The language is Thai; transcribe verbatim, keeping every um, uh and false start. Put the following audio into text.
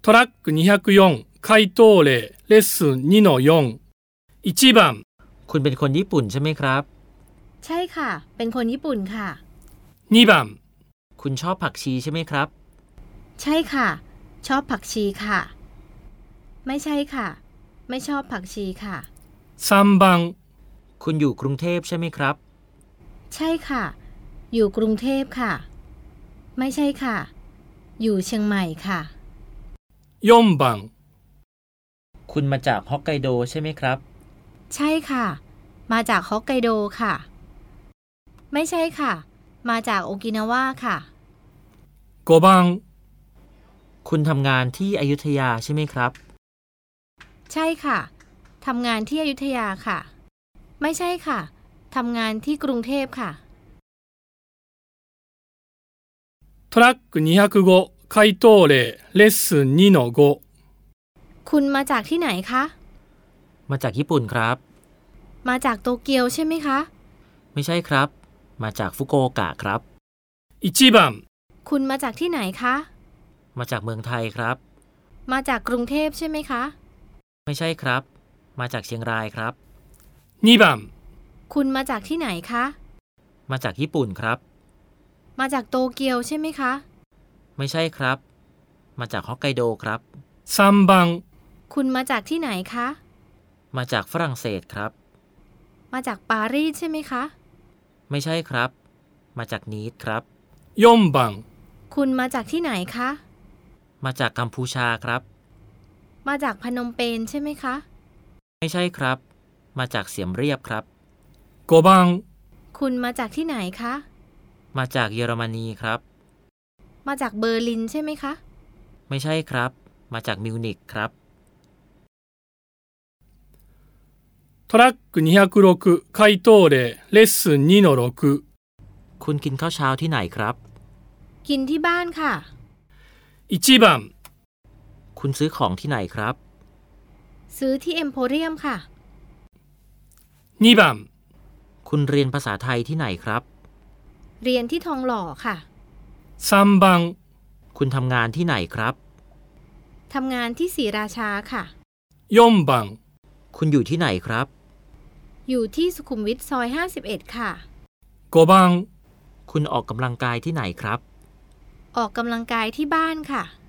トラックにひゃくよん回答例レッスン にのよん いちばんคุณเป็นคนญี่ปุ่นใช่ไหมครับใช่ค่ะเป็นคนญี่ปุ่นค่ะにばんคุณชอบผักชีใช่ไหมครับใช่ค่ะชอบผักชีค่ะไม่ใช่ค่ะไม่ชอบผักชีค่ะさんばんคุณอยู่กรุงเทพใช่ไหมครับใช่ค่ะอยู่กรุงเทพค่ะไม่ใช่ค่ะอยู่เชียงใหม่ค่ะよんばんคุณมาจากฮอกไกโดใช่ไหมครับใช่ค่ะมาจากฮอกไกโดค่ะไม่ใช่ค่ะมาจากโอกินาวาค่ะごばんคุณทำงานที่อยุธยาใช่ไหมครับใช่ค่ะทำงานที่อยุธยาค่ะไม่ใช่ค่ะทำงานที่กรุงเทพค่ะトラックにひゃくご回答例レッスン にのごคุณมาจากที่ไหนคะมาจากญี่ปุ่นครับมาจากโตเกียวใช่ไหมคะไม่ใช่ครับมาจากฟุกุโอกะครับいちばんคุณมาจากที่ไหนคะมาจากเมืองไทยครับมาจากกรุงเทพใช่ไหมคะไม่ใช่ครับมาจากเชียงรายครับにばんคุณมาจากที่ไหนคะมาจากญี่ปุ่นครับมาจากโตเกียวใช่ไหมคะไม่ใช่ครับมาจากฮอกไกโดครับさんばんคุณมาจากที่ไหนคะมาจากฝรั่งเศสครับมาจากปารีสใช่ไหมคะไม่ใช่ครับมาจากนีสครับよんばんคุณมาจากที่ไหนคะมาจากกัมพูชาครับมาจากพนมเปญใช่ไหมคะไม่ใช่ครับมาจากเสียมเรียบครับごばんคุณมาจากที่ไหนคะมาจากเยอรมนีครับมาจากเบอร์ลินใช่ไหมคะไม่ใช่ครับมาจากมิวนิกครับトラックにひゃくろく回答例レッスン にのろくคุณกินข้าวเช้าที่ไหนครับกินที่บ้านค่ะいちばんคุณซื้อของที่ไหนครับซื้อที่เอ็มโพเรียมค่ะにばんคุณเรียนภาษาไทยที่ไหนครับเรียนที่ทองหล่อค่ะさんばんคุณทำงานที่ไหนครับทำงานที่ศรีราชาค่ะよんばんคุณอยู่ที่ไหนครับอยู่ที่สุขุมวิทซอยห้าสิบเอ็ดค่ะごばんคุณออกกำลังกายที่ไหนครับออกกำลังกายที่บ้านค่ะ